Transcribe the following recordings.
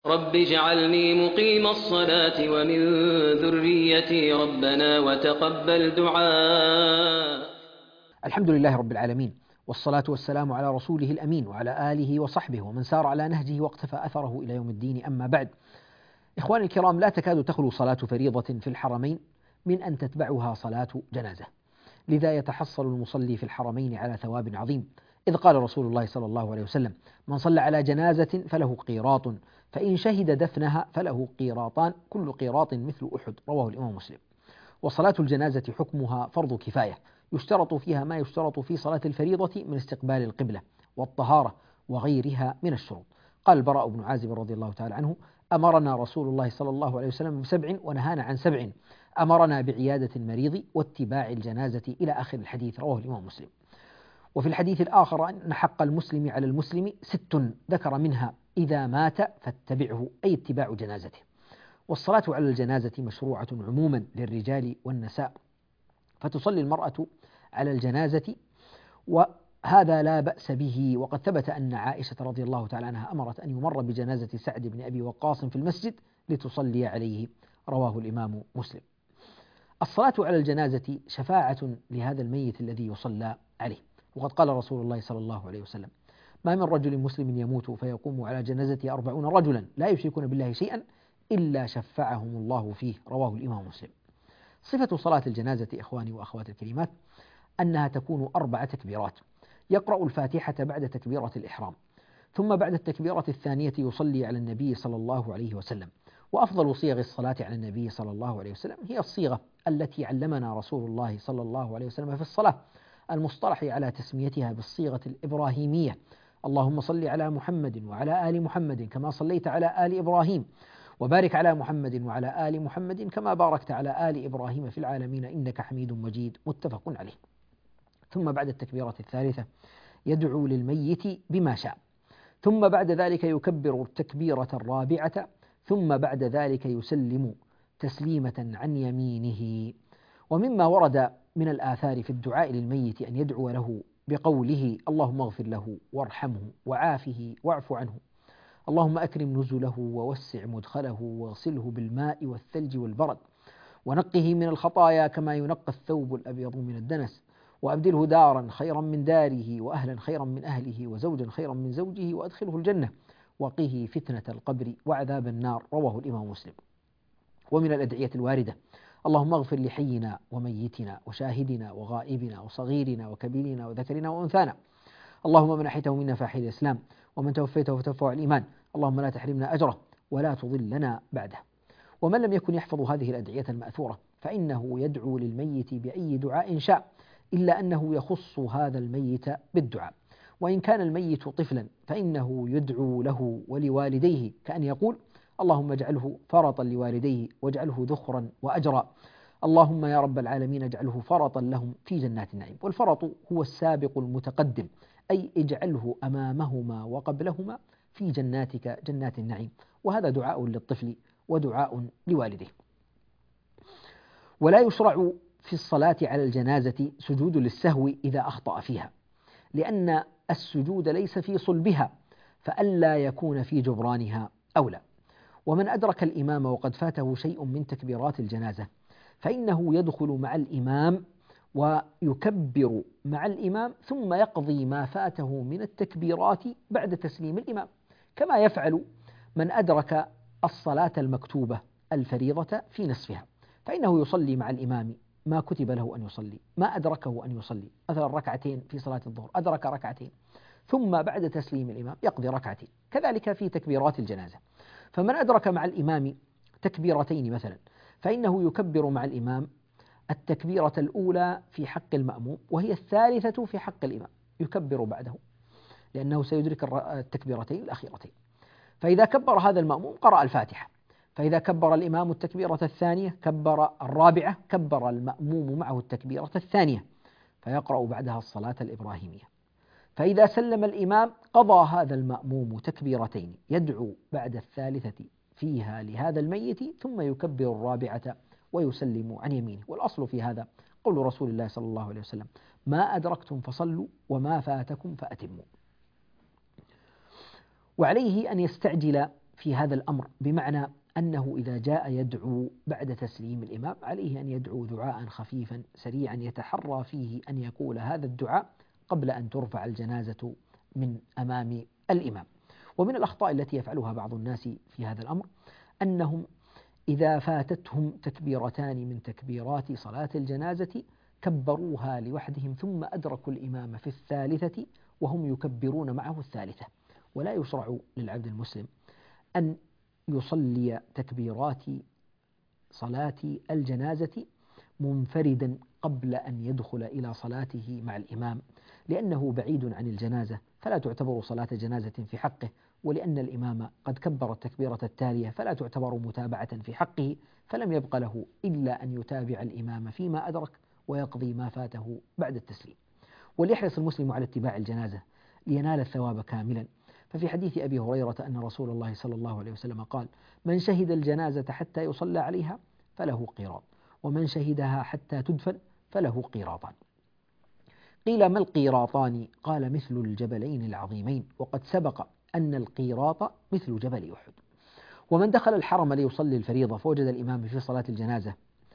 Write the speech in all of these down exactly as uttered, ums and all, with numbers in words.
رب اجعلني مقيم الصلاة ومن ذريتي ربنا وتقبل دعاء. الحمد لله رب العالمين، والصلاة والسلام على رسوله الأمين وعلى آله وصحبه ومن سار على نهجه واقتفى أثره إلى يوم الدين. أما بعد، إخواني الكرام، لا تكاد تخلو صلاة فريضة في الحرمين من أن تتبعها صلاة جنازة، لذا يتحصل المصلي في الحرمين على ثواب عظيم، إذ قال رسول الله صلى الله عليه وسلم: من صلى على جنازة فله قيراط، فإن شهد دفنها فله قيراطان، كل قيراط مثل أحد، رواه الإمام مسلم. وصلاة الجنازة حكمها فرض كفاية، يشترط فيها ما يشترط في صلاة الفريضة من استقبال القبلة والطهارة وغيرها من الشروط. قال البراء بن عازب رضي الله تعالى عنه: أمرنا رسول الله صلى الله عليه وسلم بسبع ونهانا عن سبع، أمرنا بعيادة المريض واتباع الجنازة إلى آخر الحديث، رواه الإمام مسلم. وفي الحديث الآخر أن حق المسلم على المسلم ست، ذكر منها: إذا مات فاتبعه، أي اتباع جنازته. والصلاة على الجنازة مشروعة عموما للرجال والنساء، فتصلي المرأة على الجنازة وهذا لا بأس به، وقد ثبت أن عائشة رضي الله تعالى عنها أمرت أن يمر بجنازة سعد بن أبي وقاص في المسجد لتصلي عليه، رواه الإمام مسلم. الصلاة على الجنازة شفاعة لهذا الميت الذي يصلى عليه، وقد قال رسول الله صلى الله عليه وسلم: ما من رجل مسلم يموت فيقوم على جنازته أربعون رجلا لا يشركون بالله شيئا إلا شفعهم الله فيه، رواه الإمام مسلم. صفة صلاة الجنازة إخواني وأخواتي الكريمات أنها تكون أربع تكبيرات، يقرأ الفاتحة بعد تكبيرة الإحرام، ثم بعد التكبيرة الثانية يصلي على النبي صلى الله عليه وسلم. وأفضل صيغ الصلاة على النبي صلى الله عليه وسلم هي الصيغة التي علمنا رسول الله صلى الله عليه وسلم في الصلاة، المصطلح على تسميتها بالصيغة الإبراهيمية: اللهم صل على محمد وعلى آل محمد كما صليت على آل إبراهيم، وبارك على محمد وعلى آل محمد كما باركت على آل إبراهيم في العالمين إنك حميد مجيد، متفق عليه. ثم بعد التكبيرة الثالثة يدعو للميت بما شاء، ثم بعد ذلك يكبر التكبيرة الرابعة، ثم بعد ذلك يسلم تسليمة عن يمينه. ومما ورد من الآثار في الدعاء للميت أن يدعو له بقوله: اللهم اغفر له وارحمه وعافه واعف عنه، اللهم أكرم نزله ووسع مدخله واغسله بالماء والثلج والبرد، ونقه من الخطايا كما ينقى الثوب الأبيض من الدنس، وأبدله دارا خيرا من داره وأهلا خيرا من أهله وزوجا خيرا من زوجه، وأدخله الجنة، وقه فتنة القبر وعذاب النار، رواه الإمام مسلم. ومن الأدعية الواردة: اللهم اغفر لحينا وميتنا وشاهدنا وغائبنا وصغيرنا وكبيرنا وذكرنا وأنثانا، اللهم من أحيته منا فأحيي الإسلام، ومن توفيته فتوفه على الإيمان، اللهم لا تحرمنا أجره ولا تضلنا بعده. ومن لم يكن يحفظ هذه الأدعية المأثورة فإنه يدعو للميت بأي دعاء شاء، إلا أنه يخص هذا الميت بالدعاء. وإن كان الميت طفلا فإنه يدعو له ولوالديه، كأن يقول: اللهم اجعله فرطا لوالديه واجعله ذخرا وأجرا، اللهم يا رب العالمين اجعله فرطا لهم في جنات النعيم. والفرط هو السابق المتقدم، أي اجعله أمامهما وقبلهما في جناتك جنات النعيم. وهذا دعاء للطفل ودعاء لوالده. ولا يشرع في الصلاة على الجنازة سجود للسهو إذا أخطأ فيها، لأن السجود ليس في صلبها، فألا يكون في جبرانها أولى. ومن أدرك الإمام وقد فاته شيء من تكبيرات الجنازة فإنه يدخل مع الإمام ويكبر مع الإمام، ثم يقضي ما فاته من التكبيرات بعد تسليم الإمام، كما يفعل من أدرك الصلاة المكتوبة الفريضة في نصفها، فإنه يصلي مع الإمام ما كتب له أن يصلي، ما أدركه أن يصلي، مثلا ركعتين في صلاة الظهر أدرك ركعتين، ثم بعد تسليم الإمام يقضي ركعتين. كذلك في تكبيرات الجنازة، فمن أدرك مع الإمام تكبيرتين مثلا فإنه يكبر مع الإمام التكبيرة الأولى في حق المأموم، وهي الثالثة في حق الإمام، يكبر بعده لأنه سيدرك التكبيرتين الأخيرتين. فإذا كبر هذا المأموم قرأ الفاتحة، فإذا كبر الإمام التكبيرة الثانية كبر الرابعة، كبر المأموم معه التكبيرة الثانية، فيقرأ بعدها الصلاة الإبراهيمية. فإذا سلم الإمام قضى هذا المأموم تكبيرتين، يدعو بعد الثالثة فيها لهذا الميت، ثم يكبر الرابعة ويسلم عن يمينه. والأصل في هذا قول رسول الله صلى الله عليه وسلم: ما أدركتم فصلوا وما فاتكم فأتموا. وعليه أن يستعجل في هذا الأمر، بمعنى أنه إذا جاء يدعو بعد تسليم الإمام عليه أن يدعو دعاء خفيفا سريعا يتحرى فيه أن يقول هذا الدعاء قبل أن ترفع الجنازة من أمام الإمام. ومن الأخطاء التي يفعلها بعض الناس في هذا الأمر أنهم إذا فاتتهم تكبيرتان من تكبيرات صلاة الجنازة كبروها لوحدهم ثم أدركوا الإمام في الثالثة وهم يكبرون معه الثالثة. ولا يشرع للعبد المسلم أن يصلي تكبيرات صلاة الجنازة منفردا قبل أن يدخل إلى صلاته مع الإمام، لأنه بعيد عن الجنازة فلا تعتبر صلاة جنازة في حقه، ولأن الإمام قد كبر التكبيرة التالية فلا تعتبر متابعة في حقه، فلم يبق له إلا أن يتابع الإمام فيما أدرك ويقضي ما فاته بعد التسليم. وليحرص المسلم على اتباع الجنازة لينال الثواب كاملا. ففي حديث أبي هريرة أن رسول الله صلى الله عليه وسلم قال: من شهد الجنازة حتى يصلى عليها فله قيراط، ومن شهدها حتى تدفن فله قيراطان. قيل: ما القيراطان؟ قال: مثل الجبلين العظيمين، وقد سبق أن القيراط مثل جبل أحد. ومن دخل الحرم ليصلي الفريضة فوجد الإمام في صلاة الجنازة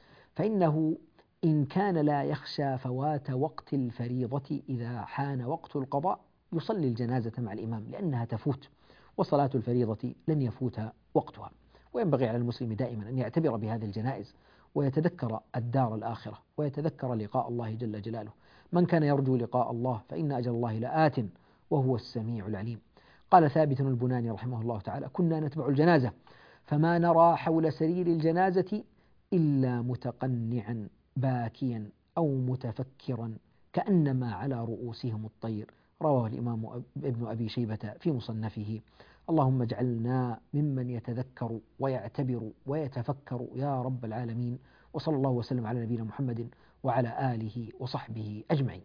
فإنه إن كان لا يخشى فوات وقت الفريضة إذا حان وقت القضاء يصلي الجنازة مع الإمام لأنها تفوت، وصلاة الفريضة لن يفوت وقتها. وينبغي على المسلم دائما أن يعتبر بهذه الجنائز ويتذكر الدار الآخرة ويتذكر لقاء الله جل جلاله. من كان يرجو لقاء الله فإن أجل الله لآت وهو السميع العليم. قال ثابت البناني رحمه الله تعالى: كنا نتبع الجنازة فما نرى حول سرير الجنازة إلا متقنعا باكيا أو متفكرا كأنما على رؤوسهم الطير. رواه الإمام ابن أبي شيبة في مصنفه. اللهم اجعلنا ممن يتذكر ويعتبر ويتفكر يا رب العالمين. وصلى الله وسلم على نبينا محمد وعلى آله وصحبه أجمعين.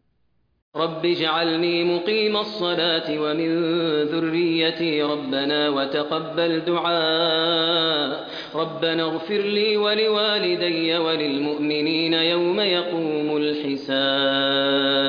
رب اجعلني مقيم الصلاة ومن ذريتي ربنا وتقبل دعاء ربنا اغفر لي ولوالدي وللمؤمنين يوم يقوم الحساب.